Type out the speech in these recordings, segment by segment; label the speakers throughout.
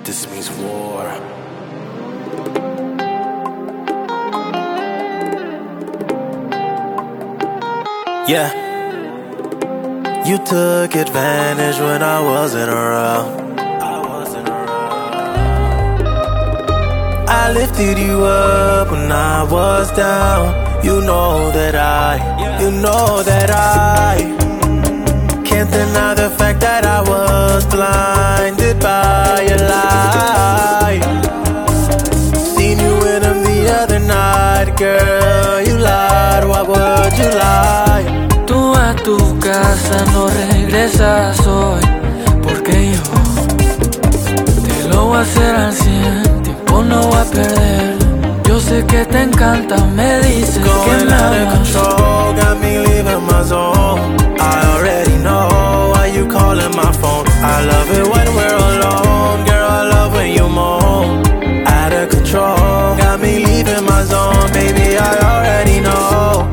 Speaker 1: This means war. Yeah. You took advantage when I wasn't around. I lifted you up when I was down. You know that I can't deny the fact that I was blinded by your light. Seen you with him the other night, girl, you lied, why would you lie?
Speaker 2: Tú a tu casa no regresas hoy, porque yo te lo voy a hacer al 100, tiempo no voy a perder. Yo sé que te encanta, me dices que me amas.
Speaker 1: Control, got me leaving my zone. I already know why you calling my phone. I love it when we're alone, girl, I love when you moan. Out of control, got me leaving my zone, baby, I already know.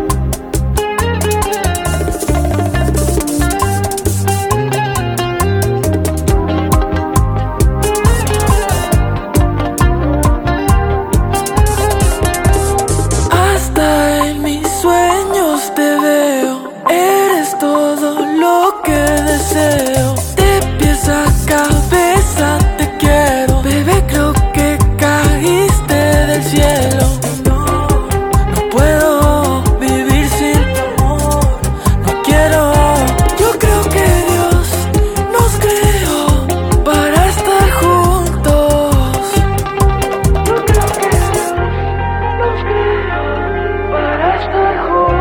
Speaker 2: Hasta en mis sueños te veo, eres todo lo que deseo. De pies a cabeza te quiero, bebé, creo que caíste del cielo. No puedo vivir sin tu amor, no quiero. Yo creo que Dios nos creó para estar juntos. Yo creo que Dios nos creó para estar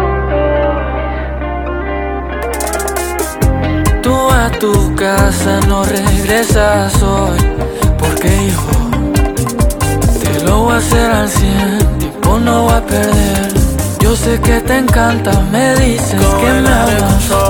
Speaker 2: juntos. Tú a tu casa no regresas hoy, porque yo te lo voy a hacer al 100, tiempo no voy a perder. Yo sé que te encanta, me dices que me amas.